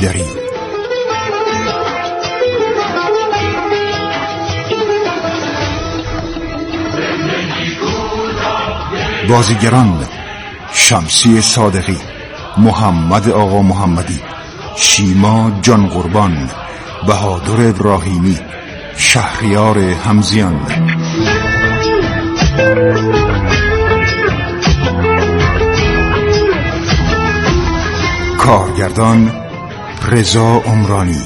دری. بازیگران: شمسی صادقی، محمد آقا محمدی، شیما جان قربان، بهادر ابراهیمی، شهریار همزیان. کارگردان: رضا عمرانی.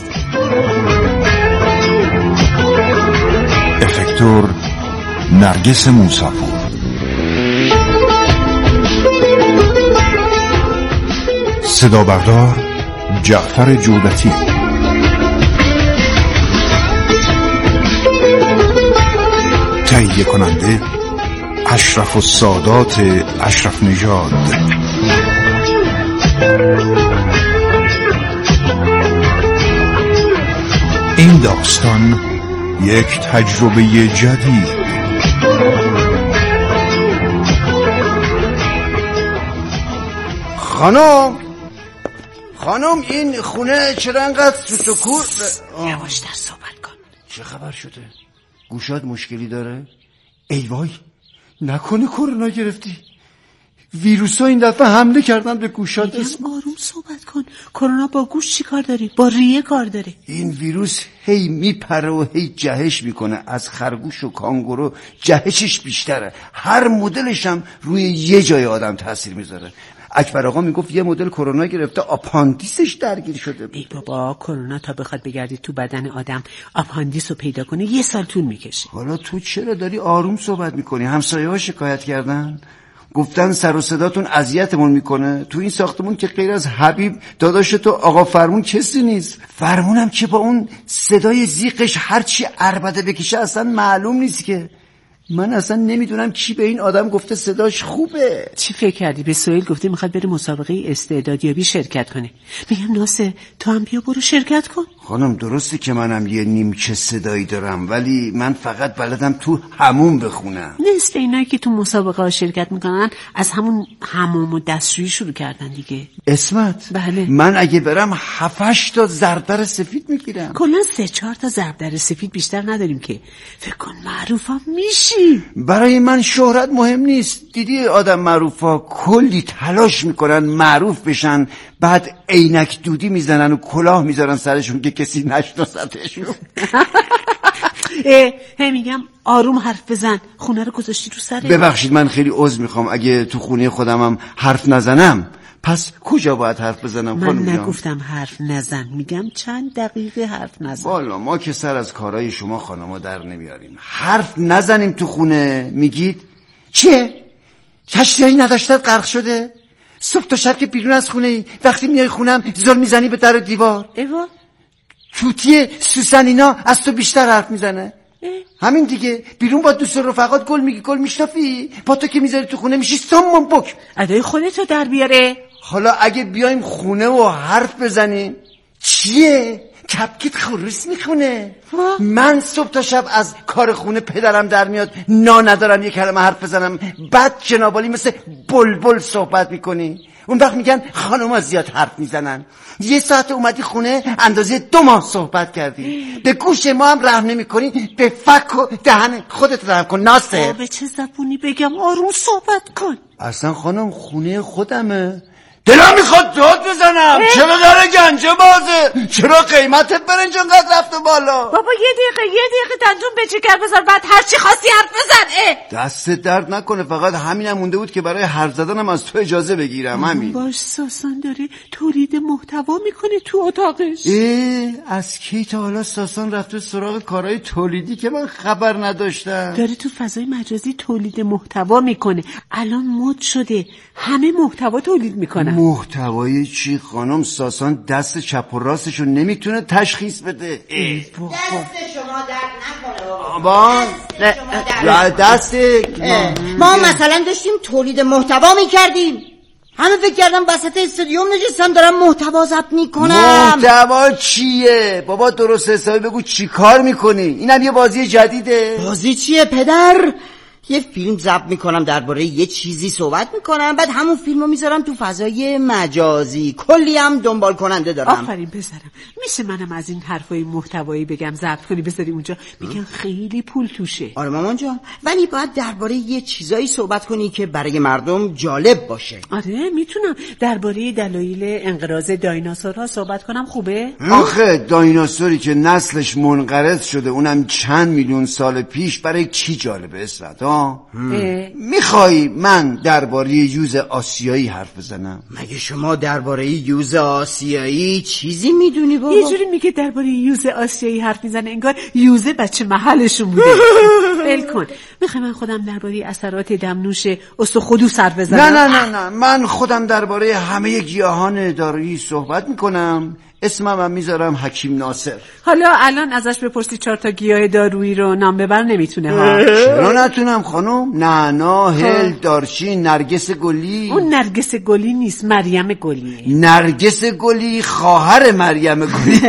افکتور: نرگس موسی‌پور. صدا بردار: جعفر جودتی. تهیه کننده: اشرف السادات اشرف نژاد. این داستان یک تجربه جدید. خانم این خونه چرا انقدر سوت و کور؟ یواشتر صحبت کن. چه خبر شده؟ گوشات مشکلی داره؟ ای وای، نکنه کرونا گرفتی؟ ویروسا این دفعه حمله کردن به گوشات. آروم صحبت کن. کرونا با گوش چی کار داری؟ با ریه کار داره. این ویروس هی میپره و هی جهش میکنه. از خرگوش و کانگورو جهشش بیشتره. هر مدلش هم روی یه جای آدم تاثیر میذاره. اکبر آقا میگفت یه مدل کرونا گرفته آپاندیسش درگیر شده. ای بابا، کرونا تا بخواد بگردی تو بدن آدم آپاندیس رو پیدا کنه 1 سال طول میکشه. حالا تو چرا داری آروم صحبت میکنی؟ همسایه ها شکایت کردن؟ گفتن سر و صداتون اذیتمون میکنه. تو این ساختمون که غیر از حبیب داداش تو آقا فرمون کسی نیست. فرمونم که با اون صدای زیقش هرچی عربده بکشه اصلا معلوم نیست که. من اصلا نمیدونم کی به این آدم گفته صداش خوبه. چی فکر کردی؟ به سهیل گفته میخواد بره مسابقه استعدادیابی شرکت کنه. میگم ناصر تو هم بیا برو شرکت کن. خانم درسته که منم یه نیمچه صدایی دارم، ولی من فقط بلدم تو حموم بخونم. نصف اینایی که تو مسابقه ها شرکت میکنن از همون حموم و دستشویی شروع کردن دیگه. اسمت؟ بله. من اگه برم 7-8 تا ضربدر سفید میگیرم. کلا 3-4 تا ضربدر سفید بیشتر نداریم که. فکر کن معروفم میشی. برای من شهرت مهم نیست. دیدی آدم معروفا کلی تلاش میکنن معروف بشن، بعد عینک دودی میزنن و کلاه میذارن سرشون که کسی نشناستشون. میگم آروم حرف بزن. خونه رو گذاشتی رو سره؟ ببخشید من خیلی عذر میخوام اگه تو خونه خودمم حرف نزنم. پس کجا باید حرف بزنم؟ من نگفتم حرف نزن، میگم چند دقیقه حرف نزن. والا ما که سر از کارهای شما خانما در نمیاریم. حرف نزنیم تو خونه میگید چیه؟ کشتیایی نداشتت غرق شده؟ صبح تا شب که بیرون از خونه ای، وقتی میای خونم زل میزنی به در و دیوار. ایوا توتی سوسن اینا از تو بیشتر حرف میزنه. همین دیگه. بیرون با دوست رفقات گل میگی، گل میشنافی، با تو که میذاری تو خونه میشی سمون بک. ادای خودتو در بیاره. حالا اگه بیایم خونه و حرف بزنیم چیه؟ کپکت خروس میخونه. من صبح تا شب از کار خونه پدرم در میاد، ندارم یه کلمه حرف بزنم، بعد جنابالی مثل بلبل صحبت میکنی. اون وقت میگن خانوما زیاد حرف میزنن. 1 ساعت اومدی خونه اندازه 2 ماه صحبت کردی. به گوش ما هم رحم نمیکنی، به فک و دهن خودت رحم کن. ناصر به چه زبونی بگم؟ آروم صحبت کن. اصلا خانم خونه خودمه. دلم میخواد داد بزنم. چرا داره گنجه بازه؟ چرا قیمت برنج انقدر رفته بالا؟ بابا یه دقیقه دندون به جگر بذار، بعد هر چی خواستی حرف بزن. دست درد نکنه، فقط همینم مونده بود که برای حرف زدنم از تو اجازه بگیرم. همین. باش ساسان داره تولید محتوا میکنه تو اتاقش. از کی تا حالا ساسان رفته سراغ کارهای تولیدی که من خبر نداشتم؟ داره تو فضای مجازی تولید محتوا میکنه. الان مد شده همه محتوا تولید میکنن. محتوای چی خانم؟ ساسان دست چپ و راستشو نمیتونه تشخیص بده. دست شما درد نکنه. نکنه. دست ما مثلا داشتیم تولید محتوا میکردیم، همه فکر کردم وسط استادیوم نشستم دارم محتوا ضبط میکنم. محتوا چیه؟ بابا درست حسابی بگو چی کار میکنی؟ اینم یه بازی جدیده. بازی چیه پدر؟ یه فیلم ضبط میکنم درباره یه چیزی صحبت میکنم، بعد همون فیلمو میذارم تو فضای مجازی. کلی هم دنبال کننده دارم. آفرین پسرم. میشه منم از این حرفای محتوایی بگم ضبط کنی بذاری اونجا؟ میگن خیلی پول توشه. آره مامان جان، ولی باید درباره یه چیزایی صحبت کنی که برای مردم جالب باشه. آره میتونم درباره دلایل انقراض دایناسورها صحبت کنم. خوبه؟ آخه دایناسوری که نسلش منقرض شده اونم چند میلیون سال پیش برای چی جالبه اسرت ها؟ میخوای من درباره یوز آسیایی حرف بزنم؟ مگه شما درباره یوز آسیایی چیزی میدونی بابا؟ یه جوری میگه درباره یوز آسیایی حرف میزنه انگار یوز بچه محلشون بوده. ول کن. میخوای من خودم درباره اثرات دمنوش استخودوس حرف بزنم؟ نه من خودم درباره همه گیاهان دارویی صحبت میکنم. اسمم هم میذارم حکیم ناصر. حالا الان ازش بپرسی 4 تا گیاه دارویی رو نام ببر نمیتونه ها. چرا نتونم خانم؟ نعنا، هل، دارچین، نرگس گلی. اون نرگس گلی نیست، مریم گلیه. نرگس گلی خواهر مریم گلی.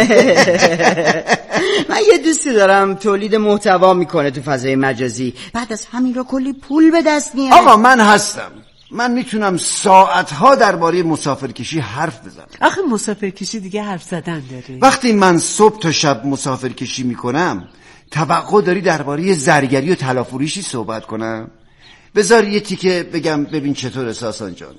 من یه دوستی دارم تولید محتوا میکنه تو فضای مجازی، بعد از همین رو کلی پول به دست میاره. آقا من هستم. من میتونم ساعتها درباره مسافرکشی حرف بزنم. آخه مسافرکشی دیگه حرف زدن داره. وقتی من صبح تا شب مسافرکشی میکنم توقع داری درباره زرگری و طلافروشی صحبت کنم؟ بذار یه تیکه بگم ببین چطور ساسان جان.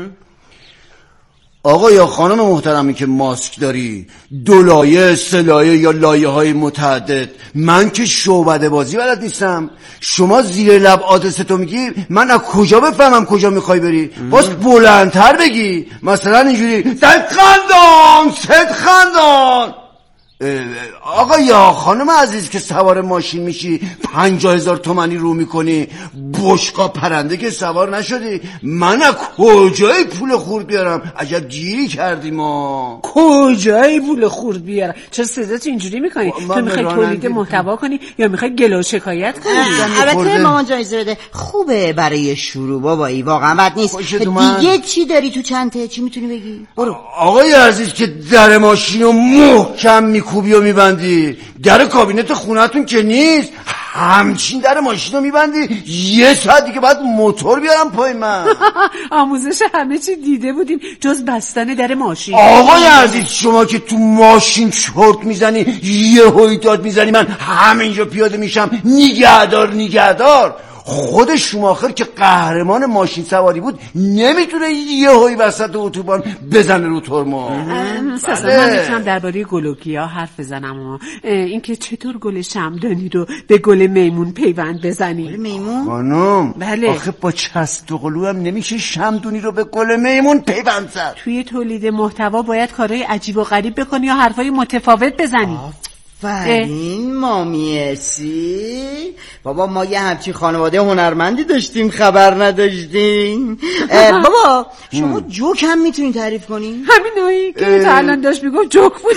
آقا یا خانم محترمی که ماسک داری، 2 لایه 3 لایه یا لایه های متعدد، من که شعبده بازی بلد نیستم. شما زیر لب آدرستو میگی، من از کجا بفهمم کجا میخوای بری؟ باز بلندتر بگی، مثلا اینجوری صد خندان. آقا یا خانم عزیز که سوار ماشین میشی 50,000 تومانی رو میکنی، بشقا پرنده که سوار نشدی، من از کجای پول خورد بیارم؟ عجب گیری کردی ما. کجای پول خورد بیارم؟ چرا صدات اینجوری میکنی؟ تو میخوای تولید محتوا کنی یا میخوای گله و شکایت کنی؟ البته مامان جایزه بده. خوبه برای شروع بابایی، واقعا بد نیست. دیگه چی داری تو چنته؟ چی میتونی بگی؟ برو. آقای عزیز که در ماشینو محکم میکوبی و میبندی، در کابینت خونتون که نیست، همچین در ماشینو میبندی، 1 ساعت دیگه بعد موتور بیارم پای من. آموزش همه چی دیده بودیم جز بستن در ماشین. آقای عزیز شما که تو ماشین چرت میزنی، یه هویداد میزنی، من همینجا پیاده میشم نگهدار. خود شوماخر که قهرمان ماشین سواری بود نمیتونه یه هوی وسط اتوبان بزنه رو ترمز. من میتونم درباره گلوگیا حرف بزنم. اینکه چطور گل شمعدانی رو به گل میمون پیوند بزنی. میمون؟ خانم بله. آخه با چسب و قلو هم نمیشه شمعدانی رو به گل میمون پیوند زد. توی تولید محتوا باید کارهای عجیب و غریب بکنی یا حرفای متفاوت بزنی. فرین مامیسی بابا، ما یه همچین خانواده هنرمندی داشتیم خبر نداشتیم. بابا شما جوک هم میتونین تعریف کنین؟ همینایی که تا الان داشت میگفت جوک بود.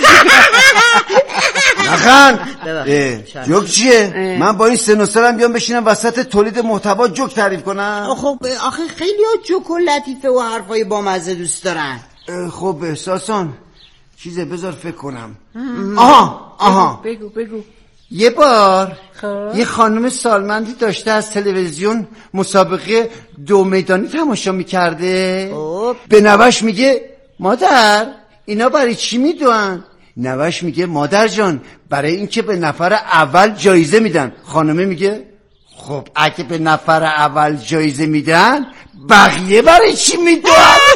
نخند. جوک چیه؟ من با این سن و سالم بیام بشینم وسط تولید محتوا جوک تعریف کنم؟ خب آخه خیلی ها جوک و لطیفه و حرفای بامزه دوست دارن. خب احساسان چیزه بذار فکر کنم. آها بگو. یه بار یه خانم سالمندی داشته از تلویزیون مسابقه 2 میدانی تماشا میکرده. به نوش میگه مادر اینا برای چی میدوان؟ نوش میگه مادر جان برای اینکه به نفر اول جایزه میدن. خانمه میگه خب اگه به نفر اول جایزه میدن بقیه برای چی میدوان؟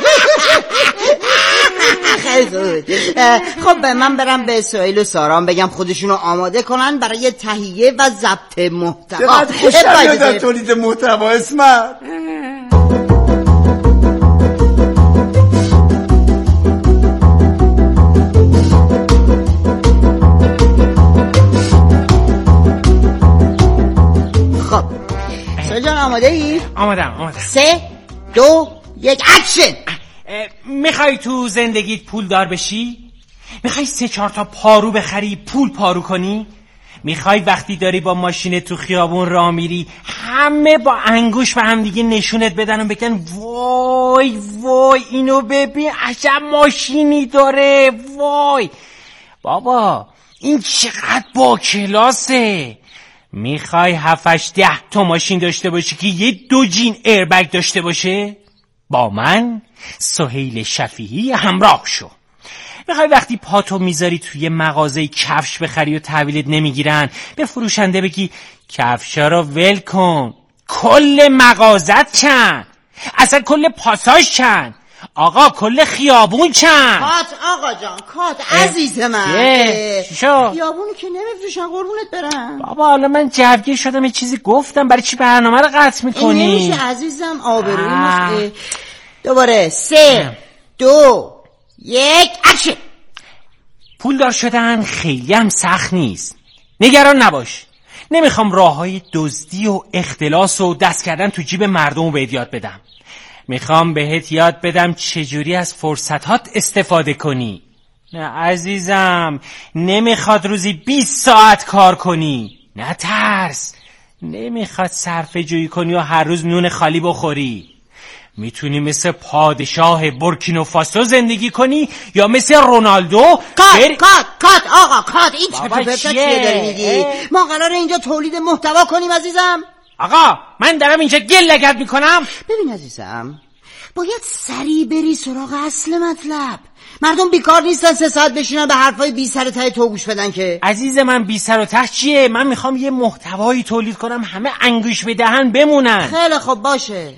خب من برم به سهیل و سارام بگم خودشونو آماده کنن برای تهیه و ضبط محتوا. چقدر خوشم میاد تولید محتوا اسمت. خب سهیل جان آماده ای؟ آمادم 3 2 1 اکشن. میخوای تو زندگیت پول دار بشی؟ میخوای 3-4 تا پارو بخری پول پارو کنی؟ میخوای وقتی داری با ماشین تو خیابون راه میری همه با انگوش به هم دیگه نشونت بدن و بگن وای اینو ببین عجب ماشینی داره، وای بابا این چقدر با کلاسه. میخوای 7-10 تا ماشین داشته باشی که یه 2 جین ایربگ داشته باشه؟ با من سهیل شفیعی همراه شو. میخوای وقتی پاتو میذاری توی مغازه کفش بخری و تحویلت نمیگیرن به فروشنده بگی کفشا رو ول کن، کل مغازت چند، اصلا کل پاساژ چند، آقا کل خیابون چند؟ کات آقا جان، کات عزیز من. شو خیابونی که نمیفروشن قربونت برم. بابا حالا من جوگیر شدم یه چیزی گفتم، برای چی برنامه رو قطع میکنی؟ نمیشه عزیزم، آبروی دوباره 3 2 1 اکشن. پولدار شدن خیلی هم سخت نیست، نگران نباش. نمیخوام راههای دزدی و اختلاس و دست کردن تو جیب مردم رو بهت یاد بدم. میخوام بهت یاد بدم چجوری از فرصتات استفاده کنی. نه عزیزم، نمیخواد روزی 20 ساعت کار کنی، نه ترس. نمیخواد صرفه جویی کنی و هر روز نون خالی بخوری. میتونی مثل پادشاه بورکینافاسو زندگی کنی یا مثل رونالدو. کات آقا کات. این چطور چیه داری میگی؟ ما قراره اینجا تولید محتوا کنیم عزیزم. آقا من دارم اینجا گل لگد میکنم. ببین عزیزم، باید سریع بری سراغ اصل مطلب. مردم بیکار نیستن 3 ساعت بشینن به حرفای بی سر و ته تو گوش بدن که. عزیز من بی سر و ته چیه؟ من میخوام یه محتوایی تولید کنم همه انگوش به دهن بمونن. خیلی خوب باشه.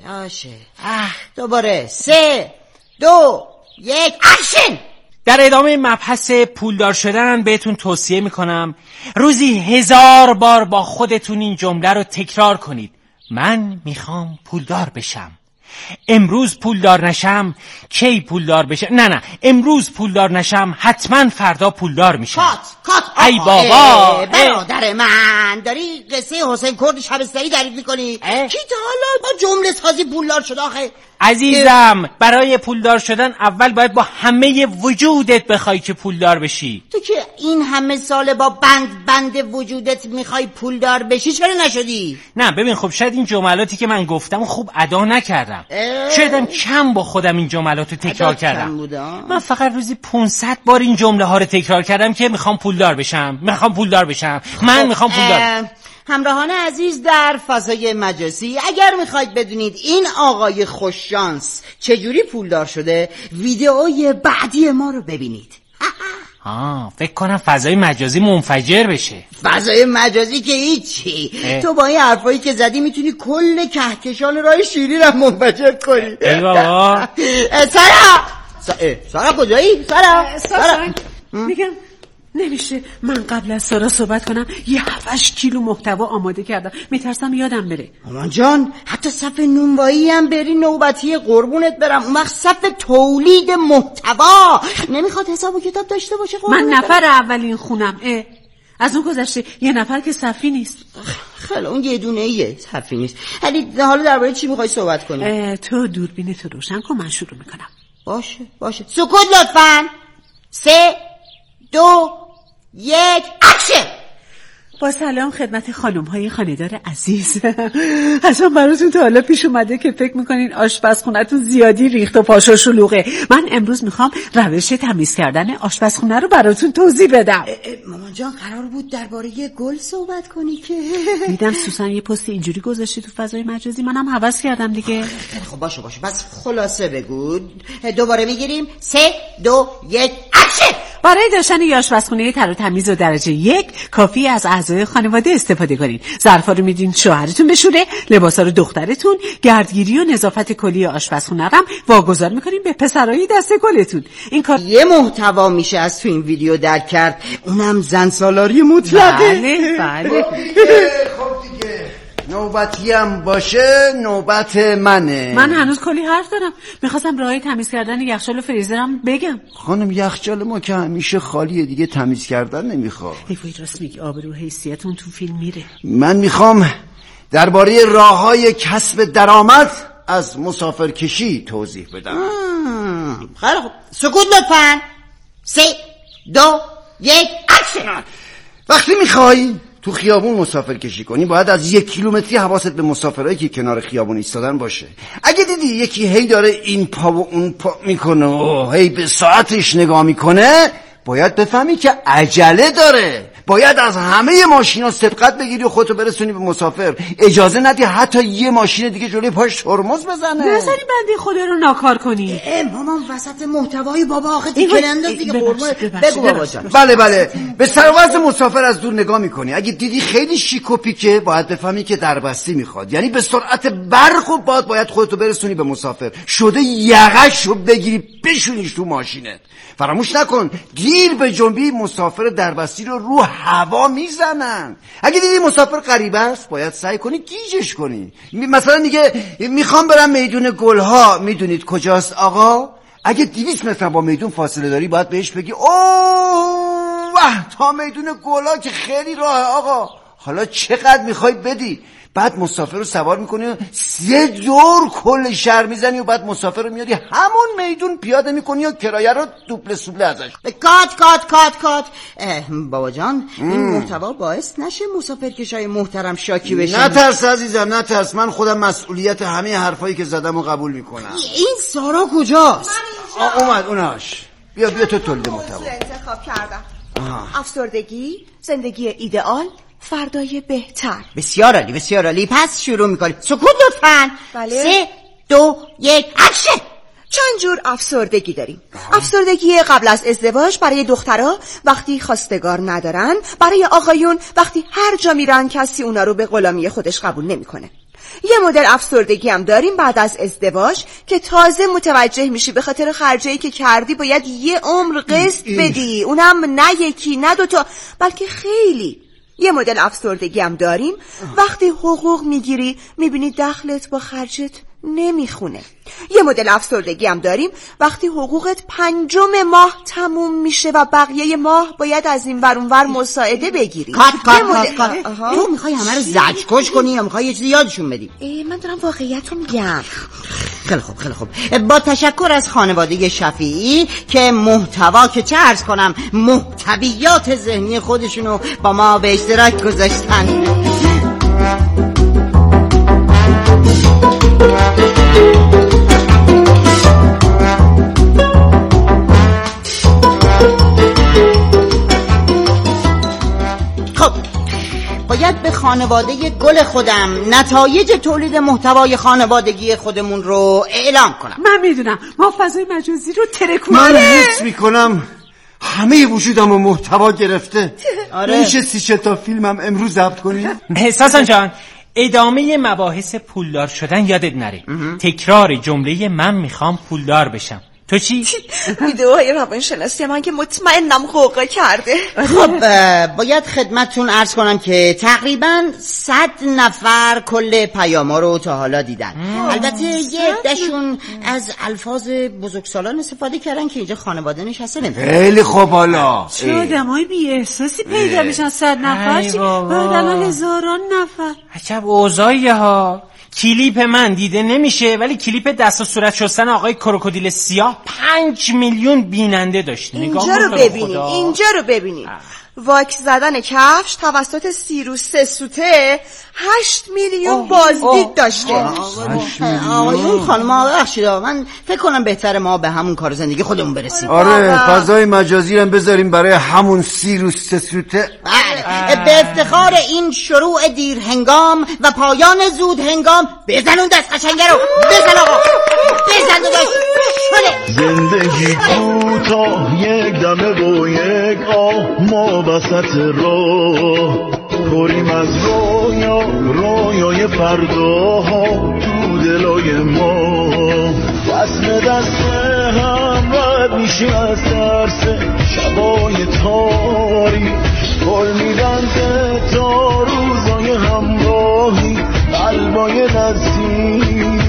دوباره 3 2 1 اکشن. در ادامه مبحث پولدار شدن بهتون توصیه میکنم روزی 1000 بار با خودتون این جمله رو تکرار کنید. من میخوام پولدار بشم. امروز پولدار نشم کی پولدار بشم؟ نه امروز پولدار نشم حتما فردا پولدار میشم. کات ای بابا برادر من، داری قصه حسین کرد شبستری تعریف میکنی؟ کی تا حالا با جمله سازی پولدار شد آخه؟ عزیزم برای پولدار شدن اول باید با همه وجودت بخوای که پولدار بشی. تو که این همه سال با بند وجودت میخوای پولدار بشی چرا نشدی؟ نه ببین خب شاید این جملاتی که من گفتم خوب ادا نکردم، شایدم کم با خودم این جملات رو تکرار کردم. من فقط روزی 500 بار این جمله ها رو تکرار کردم که میخوام پولدار بشم. من میخوام پولدار. همراهان عزیز در فضای مجازی، اگر میخواید بدونید این آقای خوششانس چجوری پولدار شده، ویدئوی بعدی ما رو ببینید. فکر کنم فضای مجازی منفجر بشه. فضای مجازی که هیچی، تو با این حرفایی که زدی میتونی کل کهکشان راه شیرین رو منفجر کنی. ای بابا. سارا کجایی؟ سارا میگم نمیشه من قبل از سارا صحبت کنم. یه 7-8 کیلو محتوا آماده کردم، میترسم یادم بره. مامان جان حتی صف نونوایی هم بری نوبتی قربونت برم، اون وقت صف تولید محتوا نمیخواد حساب و کتاب داشته باشه. من نفر اولین خونم. از اون گذشته یه نفر که صفی نیست. خیلی اون یه دونه ایه صفی نیست. حالا درباره چی میخوای صحبت کنی؟ تو دوربینتو روشن کن، من شروع میکنم. باشه سکوت لطفاً. 3 2 1 اکشن. با سلام خدمت خانم‌های خانه‌دار عزیز. اصلا براتون تا حالا پیش اومده که فکر میکنین آشپزخونه‌تون زیادی ریخت و پاش و شلوغه؟ من امروز میخوام روش تمیز کردن آشپزخونه رو براتون توضیح بدم. مامان جان قرار بود درباره گل صحبت کنی که دیدم سوسن یه پست اینجوری گذاشتی تو فضای مجازی، منم هوس کردم دیگه. خب باشه بس خلاصه بگو. دوباره میگیریم. 3 2 1 اکشن. برای داشتن یه آشپزخونه تر و تمیز و درجه 1 کافی از اعضای خانواده استفاده کنین. ظرفا رو میدین شوهرتون بشوره، لباسا رو دخترتون، گردگیری و نظافت کلی آشپزخونه رو واگذار میکنین به پسرای دست گلتون. این کار یه محتوا میشه از تو این ویدیو درک کرد، اونم زن سالاری مطلقه. بله. خب دیگه نوبتی هم باشه نوبت منه. من هنوز کلی حرف دارم. میخواستم راهی تمیز کردن یخچال و فریزرم بگم. خانم یخچال ما که همیشه خالیه دیگه، تمیز کردن نمیخواد. وای راست میگی، آبرو حیثیتون تو فیلم میره. من میخوام درباره راههای کسب درآمد از مسافرکشی توضیح بدم. خیلی خوب سکوت لطفاً. 3 2 1 اکشن. وقتی میخوای تو خیابون مسافرکشی کنی باید از 1 کیلومتری حواست به مسافرایی که کنار خیابون ایستادن باشه. اگه دیدی یکی هی داره این پا و اون پا میکنه و هی به ساعتش نگاه میکنه، باید بفهمی که عجله داره. باید از همه ماشینا سبقت بگیری و خودتو برسونی به مسافر. اجازه ندی حتی یه ماشین دیگه جلوی پاش ترمز بزنه. نذاری بنده خدا رو ناکار کنی. مامان وسط محتوای بابا آخه دیگه انداز دیگه بگو بابا جان. بله به سر و وضع مسافر از دور نگاه میکنی. اگه دیدی خیلی شیک و پیکه باید بفهمی که دربستی میخواد، یعنی به سرعت برق و باد باید خودتو برسونی به مسافر. شده یقه‌شو بگیری بشونیش تو ماشینت. فراموش نکن دیر به جنبی مسافر دربستی رو هوا میزنن. اگه دیدی مسافر غریبه است باید سعی کنی گیجش کنی. مثلا دیگه میخوام برم میدون گلها، میدونید کجاست آقا؟ اگه 200 متر با میدون فاصله داری باید بهش بگی اوه تا میدون گلها که خیلی راهه آقا، حالا چقدر میخوای بدی؟ بعد مسافر رو سوار میکنی و 3 دور کل شهر میزنی و بعد مسافر رو میاری همون میدون پیاده میکنی و کرایه رو دوبله سوبله ازش. کات بابا جان این محتوا باعث نشه مسافر کشای محترم شاکی بشه. نترس عزیزم نترس، من خودم مسئولیت همه حرفایی که زدم رو قبول میکنم. این سارا کجاست؟ اومد اوناش. بیا تو تولید محتوا. انتخاب کردم. افسردگی، زندگی ایدئال، فردای بهتر. بسیار عالی. پس شروع میکنی. سکوت لطفاً. بله. 3 2 1 اکشن. چند جور افسردگی داریم. افسردگی قبل از ازدواج برای دخترها وقتی خواستگار ندارن، برای آقایون وقتی هر جا میرن کسی اونا رو به غلامی خودش قبول نمیکنه. یه مدل افسردگی هم داریم بعد از ازدواج که تازه متوجه میشی به خاطر خرجایی که کردی باید یه عمر قسط بدی، اونم نه یکی نه دوتا بلکه خیلی. یه مدل افسردگی هم داریم وقتی حقوق میگیری میبینی دخلت با خرجت نمیخونه. یه مدل افسردگی هم داریم وقتی حقوقت 5 ماه تموم میشه و بقیه ماه باید از این ور اون ور مساعده بگیری. کات. تو میخوای همه رو زجرکش کنی یا میخوای یه چیزی یادشون بدی؟ من دارم واقعیت رو میگم. خیلی خوب. با تشکر از خانواده شفیعی که محتوا که چه عرض کنم محتویات ذهنی خودشونو با ما به اشتراک گذاشتن. باید به خانواده گل خودم نتایج تولید محتوای خانوادگی خودمون رو اعلام کنم. من میدونم ما فضای مجازی رو ترکونیم. من حس میکنم همه وجودم و محتوا گرفته. میشه 3 تا فیلمم امروز ضبط کنیم؟ حساسان جان ادامه مباحث پولدار شدن یادت نره. تکرار جمله من میخوام پولدار بشم. تو چی؟ ویدئوهای روانشناسی من که مطمئنم حقوق کرده. خب باید خدمتتون عرض کنم که تقریبا 100 نفر کل پیاما رو تا حالا دیدن. البته یه عده‌شون از الفاظ بزرگسالان استفاده کردن که اینجا خانواده نشسته نمی‌کنه. خیلی خوب. حالا چه آدمای بی احساسی پیدا میشن. 100 نفر چی؟ بعد الان هزاران نفر. عجب اوضاعیه ها. کلیپ من دیده نمیشه ولی کلیپ دست و صورت شستن آقای کروکودیل سیاه 5 میلیون بیننده داشت. اینجا رو ببینیم. واکس زدن کفش توسط سیروس 3 سوته 8 میلیون بازدید داشته. آقایون خانم بخشید من فکر کنم بهتره ما به همون کار زندگی خودمون برسیم. آره فضای مجازی رو بذاریم برای همون سیروس 3 سوته. به افتخار این شروع دیر هنگام و پایان زود هنگام بزن اون دست قشنگه رو. بزن آقا بزن داشت زندگی کوتاه یک دمه و یک آه ما وسط راه پریم از رویای فرداها تو دلای ما وصل دست هم رد میشیم از ترس شبای تاریک پل میدن تا روزای همراهی قلبای نزدیک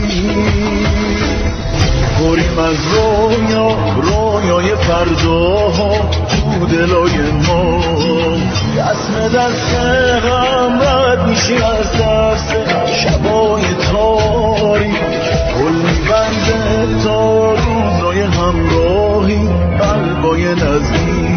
پریم از رویای فرداها تو دلای ما رسم دست هم رد میشی از دست شبای تاریک پل میبنده تا روزای همراهی قلبای نزدیک.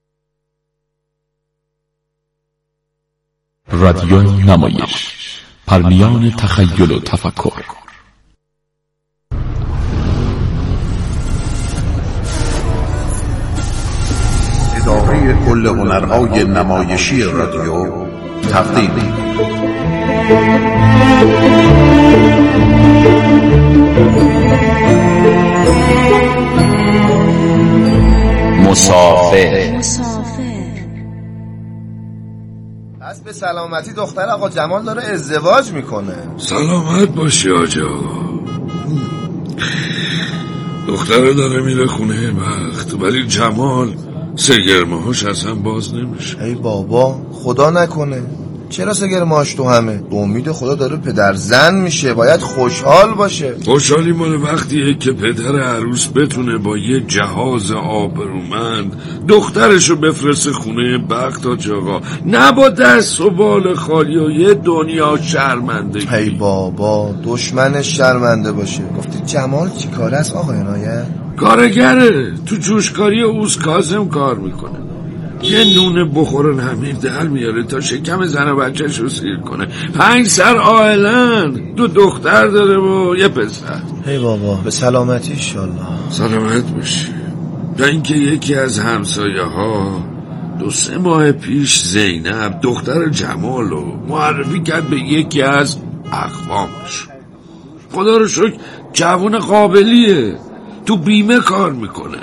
رادیو نمایش پرمیان تخیل و تفکر. اداره کل هنرهای نمایشی رادیو تقدیم مسافر. پس به سلامتی دختر آقا جمال داره ازدواج میکنه. سلامت باشی آجا. دختره داره میره خونه بخت، ولی جمال سگرمهاش اصلا باز نمیشه. ای بابا خدا نکنه. چرا سگرمهاش تو همه؟ به امید خدا داره پدر زن میشه، باید خوشحال باشه. خوشحالی مال وقتیه که پدر عروس بتونه با یه جهاز آبرومند دخترشو بفرسته خونه بخت آقا، نه با دست و بال خالی و یه دنیا شرمندگی. ای بابا دشمنش شرمنده باشه. گفتی جمال چی کاره است آقا عنایت؟ کارگره، تو جوشکاری اوز کاظم کار میکنه. یه نون بخورن همین در میاره تا شکم زن و بچه‌ش رو سیر کنه. 5 سر عائلن، 2 دختر داره و یه پسر. ای بابا به سلامتی انشالله. سلامت باشی. تا اینکه یکی از همسایه ها 2-3 ماه پیش زینب دختر جمال رو معرفی کرد به یکی از اقوامش. خدا رو شکر جوون قابلیه، تو بیمه کار میکنه.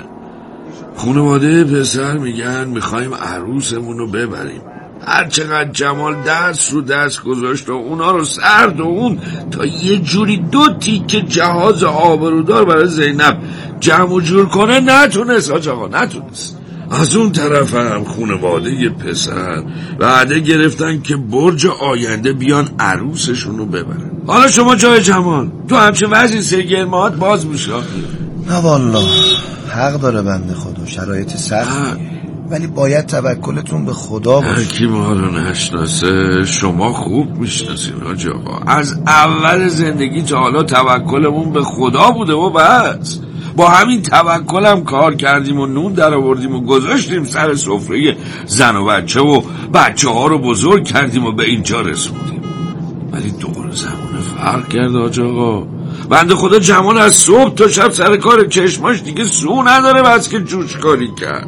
خانواده پسر میگن میخوایم عروسمون رو ببریم. هر چقدر جمال دست رو دست گذاشت و اونا رو سرد و اون تا یه جوری 2 تیکه جهاز آبرودار برای زینب جمع و جور کنه نتونست آقا، نتونست. از اون طرف هم خانواده پسر وعده گرفتن که برج آینده بیان عروسشون رو ببرن. حالا شما جای جمال تو همچه وضعی سگرمات باز میشه؟ نه والله حق داره بنده خدا، شرایط سختی، ولی باید توکلتون به خدا باشه. کی ما رو نشناسه شما خوب میشناسین آجا. از اول زندگی تا حالا توکلمون به خدا بوده و بس. با همین توکلم کار کردیم و نون در آوردیم و گذاشتیم سر سفره زن و بچه ها رو بزرگ کردیم و به اینجا رسوندیم. ولی دور زمان فرق کرد آجا. بنده خدا جمال از صبح تا شب سر کار، چشماش دیگه سو نداره بس که جوش کاری کرد.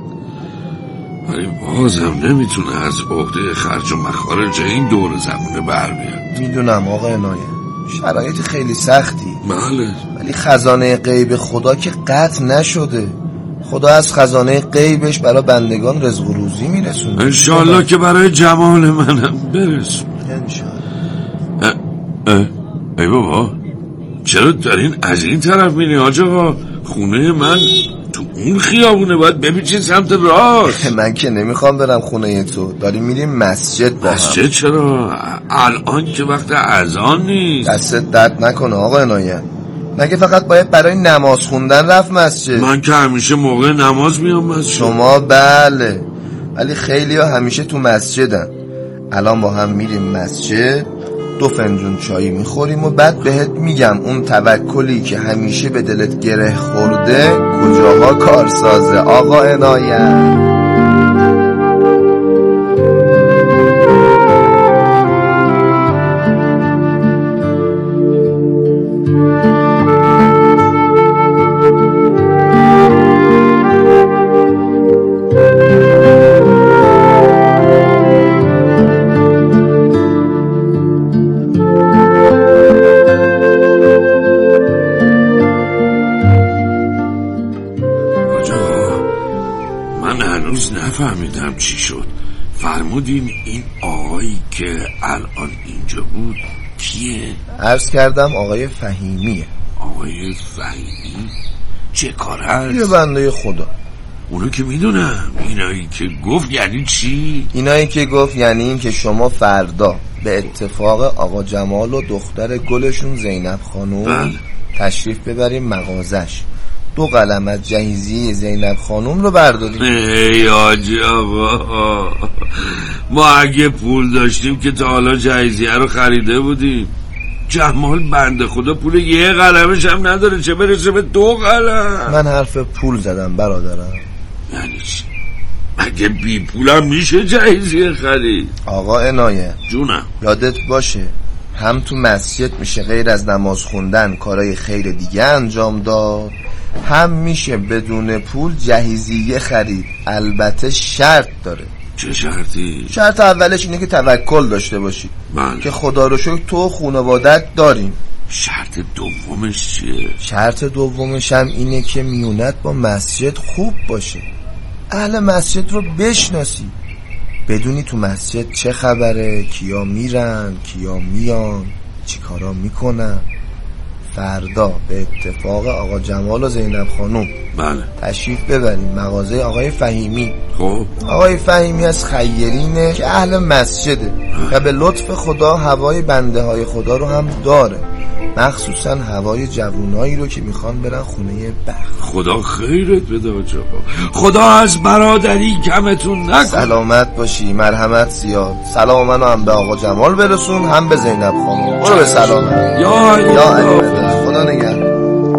ولی بازم نمیتونه از عهده خرج و مخارج این دور زمانه بر بیاد. میدونم آقا عنایت شرایط خیلی سختی، بله، ولی خزانه غیب خدا که قطع نشده. خدا از خزانه غیبش برای بندگان رزق و روزی میرسونه. انشالله که برای جمال منم برسونه. انشالله. ای بابا چرا دارین از این طرف میرین آجا؟ خونه من تو اون خیابونه، باید بپیچین سمت راست. من که نمیخوام برم خونه تو، داریم میریم مسجد با هم. مسجد چرا؟ الان که وقت اذان نیست. دستت درد نکنه آقا عنایت، مگه فقط باید برای نماز خوندن رفت مسجد؟ من که همیشه موقع نماز میام مسجد. شما بله، ولی خیلی ها همیشه تو مسجدن. الان با هم میریم مسجد، 2 فنجون چایی میخوریم و بعد بهت میگم اون توکلی که همیشه به دلت گره خورده کجاها کارسازه آقا عنایت. نفهمیدم چی شد. فرمودین این آقایی که الان اینجا بود کیه؟ عرض کردم آقای فهیمیه. آقای فهیمی؟ چه کار هست؟ یه بنده خدا. اونو که میدونم. اینایی که گفت یعنی چی؟ اینایی که گفت یعنی این که شما فردا به اتفاق آقا جمال و دختر گلشون زینب خانوم تشریف ببریم مغازش، 2 قلم از جهیزی زینب خانوم رو برداریم. ای آجی آقا، ما اگه پول داشتیم که تا حالا جهیزیه رو خریده بودیم. جمال بنده خدا پول 1 قلمش هم نداره، چه برسه به 2 قلم. من حرف پول زدم برادرم. یعنی چی؟ مگه بی پولم میشه جهیزیه خرید؟ آقا عنایت جونم، یادت باشه هم تو مسجد میشه غیر از نماز خوندن کارهای خیر دیگه انجام داد، هم میشه بدون پول جهیزیه خرید. البته شرط داره. چه شرطی؟ شرط اولش اینه که توکل داشته باشی که خدا رو شکر تو خانوادت داریم. شرط دومش چیه؟ شرط دومش هم اینه که میونت با مسجد خوب باشه، اهل مسجد رو بشناسی، بدونی تو مسجد چه خبره، کیا میرن کیا میان، چی کارا میکنن. فردا به اتفاق آقا جمال و زینب خانوم بله تشریف ببریم مغازه آقای فهیمی. خب آقای فهیمی از خیرینه که اهل مسجده و به لطف خدا هوای بنده های خدا رو هم داره، مخصوصا هوای جوونایی رو که میخوان برن خونه بخت. خدا خیرت بده آقا، خدا از برادری کمتون نکنه. سلامت باشی، مرحمت زیاد. سلام منو هم به آقا جمال برسون هم به زینب خانم. برو به سلامت. یا علی خدا نگهدار.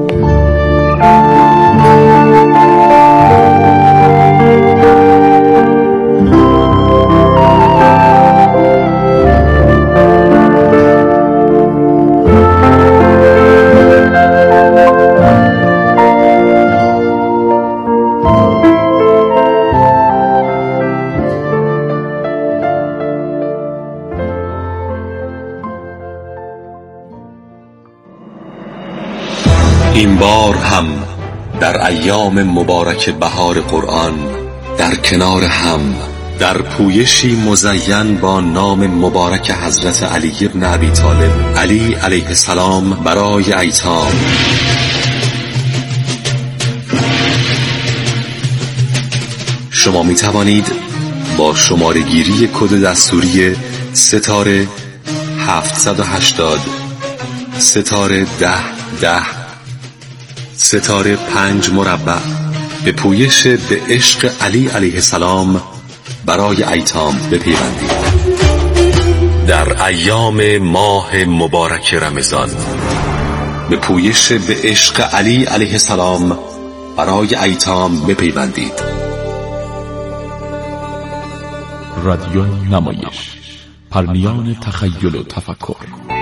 این بار هم در ایام مبارک بهار قرآن در کنار هم در پویشی مزین با نام مبارک حضرت علی ابن ابی طالب علی علیه السلام برای ایتام شما می توانید با شماره گیری کد دستوری ستاره 780 ستاره 1010 ستاره 5 مربع به پویش به عشق علی علیه السلام برای ایتام بپیوندید. در ایام ماه مبارک رمضان به پویش به عشق علی علیه السلام برای ایتام بپیوندید. رادیو نمایش، پرنیان تخیل و تفکر.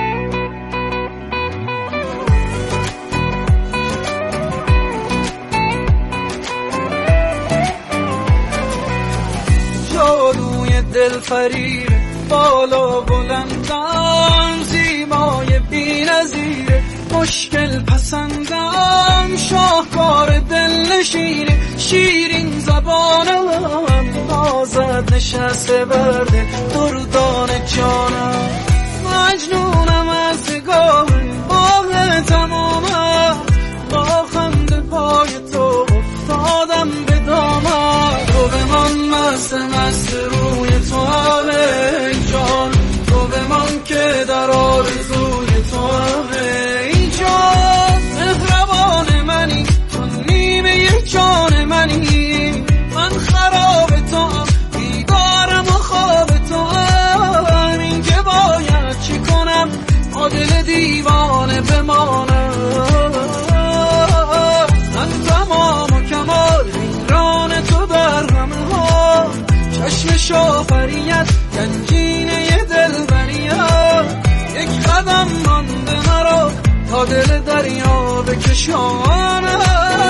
جادوی دلفریب بالا بلندم، زیبای بی‌نظیر مشکل پسندم، شاهکار دلنشین شیرین زبانم، آزاد نشسته برده دردان جانم، مجنونم از نگاه باه تمامم، با خنده پای تو افتادم به دامم، تو بمان مست مست روی تو ای جان، تو بمان که در آرزوی تو ای جان، مهربان منی تو نیمه جان منی، من خراب تو بیدارم و خواب تو این که باید چی کنم تا دل دیوانه بمانم، من تمام و کمال ایران تو در همه ها، چشم شافریت گنجینه دلبریت، یک قدم مانده مرا تا دل دریا بکشانم.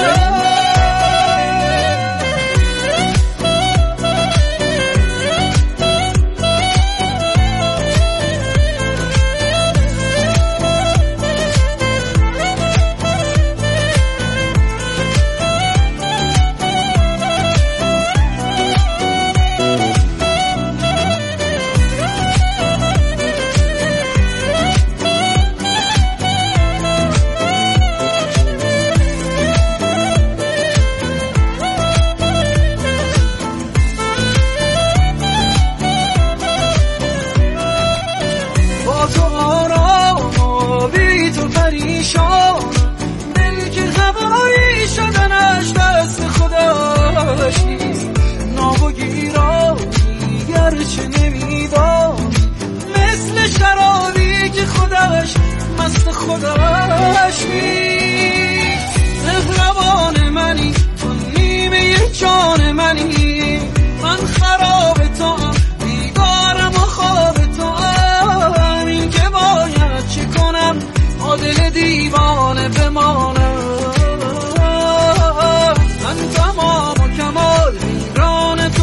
دل که هوایی شدنش دست خودش نیست، ناب و گیرانی گرچه نمیدانی، مثل شرابی که خودش مست خودش نیست.